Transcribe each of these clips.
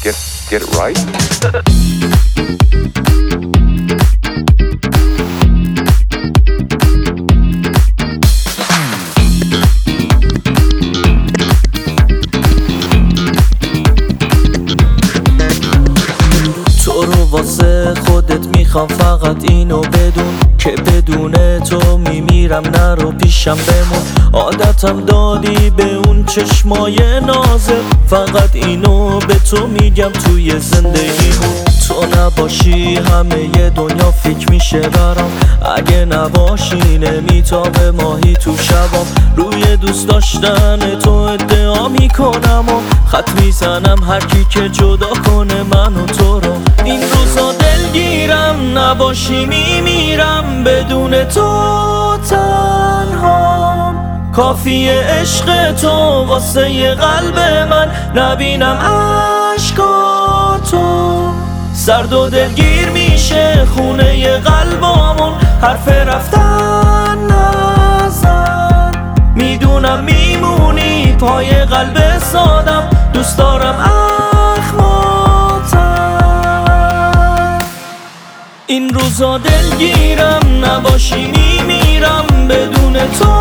get it right. تو رو واسه خودت میخوام فقط اینو بدون که بدون تو میمیرم، نرو پیشم بمون. عادتم دادی به اون چشمای نازت، فقط اینو به تو میگم توی زندگیمون. تو نباشی همه ی دنیا فکر میشه برام، اگه نباشی نمیتابه ماهی تو شبام. روی دوست داشتن تو ادعا میکنم و خط میزنم هر کی که جدا کنه من و تو رو. این روزا دلگیرم، نباشی میمیرم، بدون تو تنهام. کافیه عشق تو واسه ی قلب من، نبینم عشقاتو. سرد و دلگیر میشه خونه ی قلبامون، حرف رفتن نزن. میدونم میمونی پای قلب سادم، دوست دارم اخماتم. این روزا دلگیرم، نباشی میمیرم، بدون تو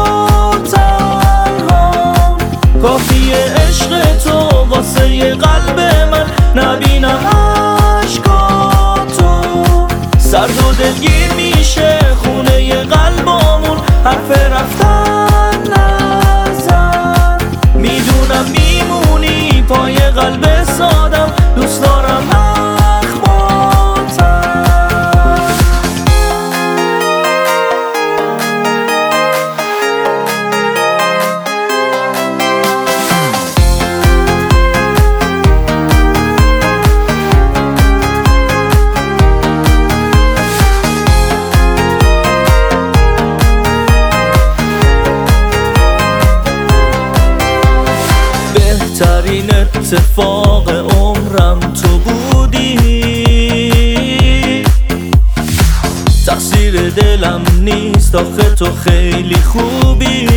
تنهام. کافیه عشق تو واسه ی قلب من، نبینم عشقاتو. سرد و دلگیر میشه خونه ی قلبامون، حرف رفتن نزن. میدونم میمونی پای قلب سادم، دوست دارم اخماتم. بهترین اتفاق عمرم تو بودی، تقصیر دلم نیست آخه تو خیلی خوبی.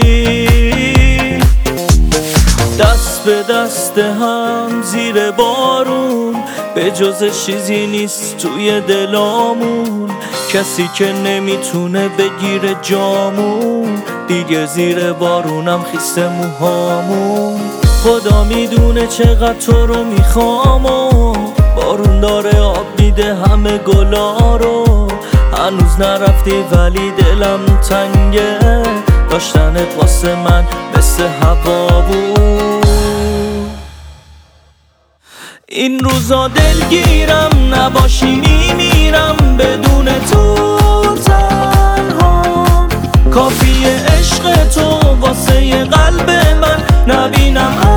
دست به دست هم زیر بارون، به جز چیزی نیست توی دلامون. کسی که نمیتونه بگیره جامون، دیگه زیر بارونم خیسته موهامون. خدا میدونه چقدر تو رو میخوام و بارون داره آب میده همه گلا رو. هنوز نرفتی ولی دلم تنگه، داشتنت واسه من مثل هوا بود. این روزا دلگیرم، نباشی میمیرم، بدون تو تنهام. کافیه عشق تو واسه ی قلب من، نبینم